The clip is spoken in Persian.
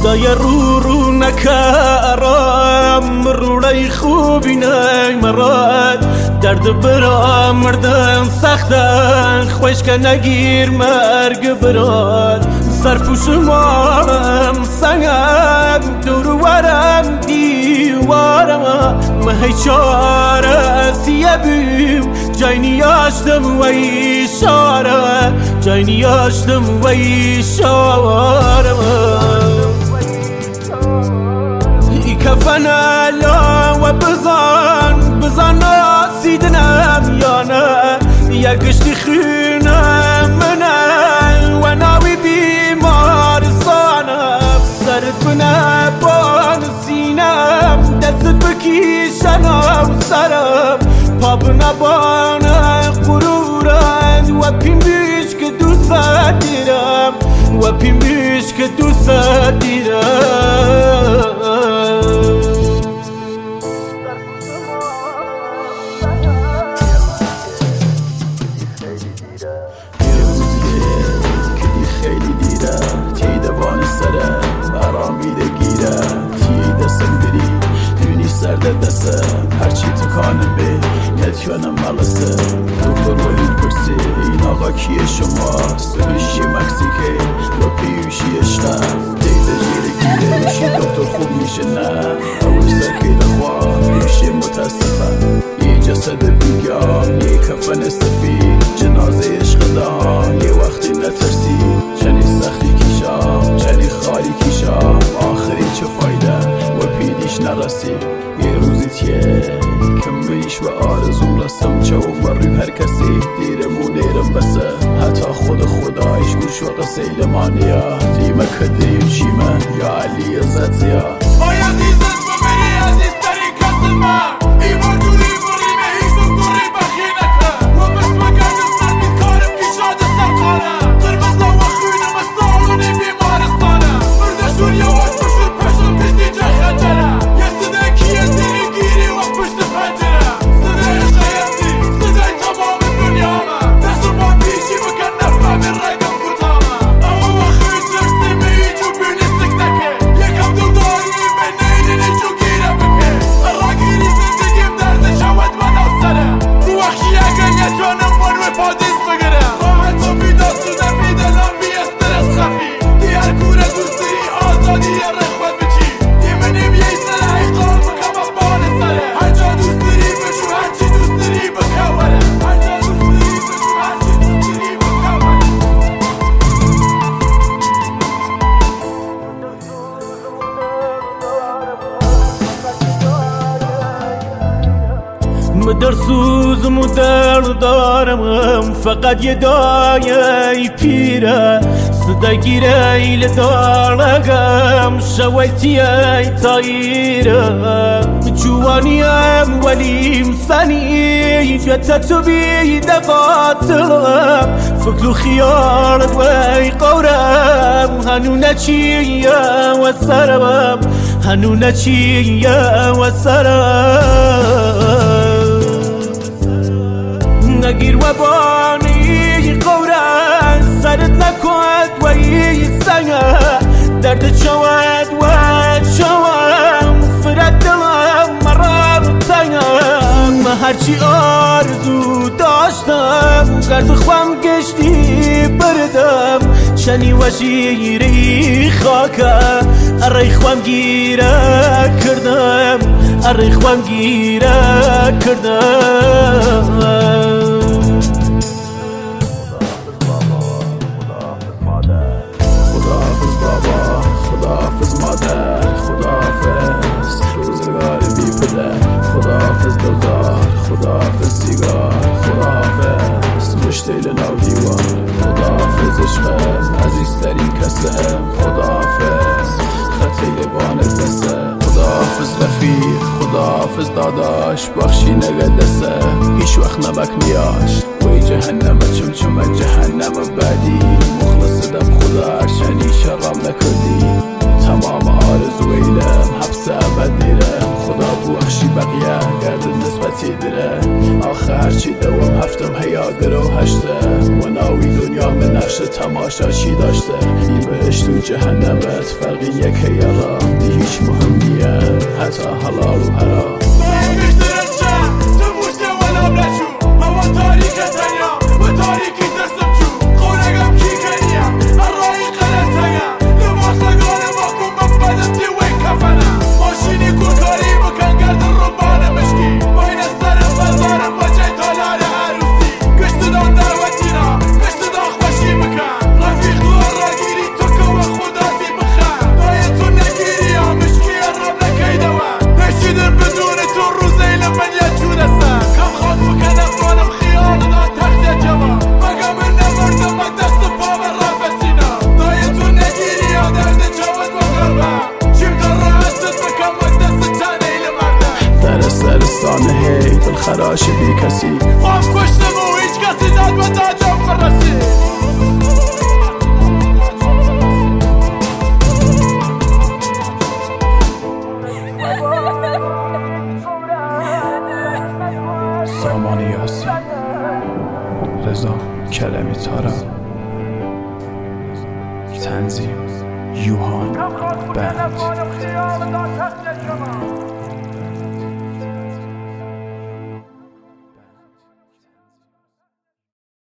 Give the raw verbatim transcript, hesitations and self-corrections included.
خدای رو رو نکرم روڑای خوبی نی مراد درد برا مردن سختن خوش که نگیر مرگ براد سرپوش مارم سنگم دور ورم دیوارم مهی چاره سیه بیم جای نیاشتم و ایشاره جای نیاشتم و ایشاره ای کفن الا و بزن بزن ناسیدنم یا نه یا گشتی خونم منه و ناوی بیمارستانم سرت بنه بان سینم دستت بکیشنم سرم پا بنه بان قرورم و پیم بیش که دوست دیرم و پیم بیش که دوست دیرم سرد دستم هرچی تو کانم به نتیانم ملسه دکتر وحید پرسی این آقا کیه شماست بمیشی مکسیکه و پیوشی اشتم دیده جیره گیره میشی دکتر خوب میشه نه اوش سرکیده خواه میشه متاسفم یه جسد بیگان یه کفن استفید جنازه عشق دان یه وقتی نترسی چنی سختی کیشام چنی خالی کیشام آخری چه فایده و پیدیش نرسی یه روزی تیه کم بیش و آرزوم رسم چوب بریم هر کسی دیرمو دیرم بسه حتی خود خدایش گوش و قصیل مانیا دیمه کدریم شیمه یا علی عزت زیاد آی عزیزت ببری عزیز ترین کس من ای برجوری بریمه هیچ دکتری بخیه نکن و بس مگرد سر بیکارم پیشاد سرخانم قرمزه و خونم سالونی بیمارستانم بردشون یواش بشون پشون پیشتی جای خنجرم یه صدای کیه دیری گیری و پشت پنجرم صدای خیلی صدای تمام دنیا من دستو با پیشی بکن نفهم رگم کتامم اما وقتی جرسی به ایجو بیلیستک نکه یکم دو داری به نیلینی جو گیره بکه راگیری زندگیم درد شود من افسرم رو وقتی اگر نتوانم من و پادیس بگرم راحت و بیداستونه بیدلم بی استرس خفی دی هر کوره دوستی آزادی رخوت بچی دی منیم یه سره قرار بکم بان سره هر جا دوست داری بشو هرچی دوست داری بکوره هر جا دوست داری بشو هرچی دوست داری بکوره مدر سوزم و درد دارم فقط یه دایه پیره صدا گیره ایل دارگم شویتی ای تاییره جوانیم ولیم سنی جتا تو بیده قاتلم فکر و خیارت وی قورم هنو نچیه و سرم هنو نچیه و سرم نگیر و بانی قورن سرت نکند و ای سنگه درد چود و چوم فرد دلم مرار تنگم هرچی آرزو داشتم گرد خوام گشتی بردم چنی و شیری خاکه اری خوام گیره کردم اری خوام گیره کردم خداحافظ مادر خداحافظ روزگار بی پدر خداحافظ دلدار خداحافظ سیگار خداحافظ مشتیل نو دیوار خداحافظ عشقم عزیزترین کسم خداحافظ خطه بانت دسته خداحافظ رفیق خداحافظ داداش بخشی نگه دسته هیچ وقت نمک نیاش وی جهنم چمچم جهنم بعدی مخلص دم خدا شنی شرم نکردی تمام آرزو ایلم حبس ابد دیرم خدا بخشی بقیه گرد نسبتی دیره آخه هرچی دوام هفتم هیا گرو هشته و ناوی دنیا رغم نقش تماشاچی داشته این بهشت و جهنمت فرقی یکه یلا دی هیچ مهم نیه حتی حلال و حرام سانه هی بالخراش بی کسی خواهم کشتم و هیچ کسی داد و دادم فرسی سامان یاسی رضا کلمی تارم تنظیم یوهان بند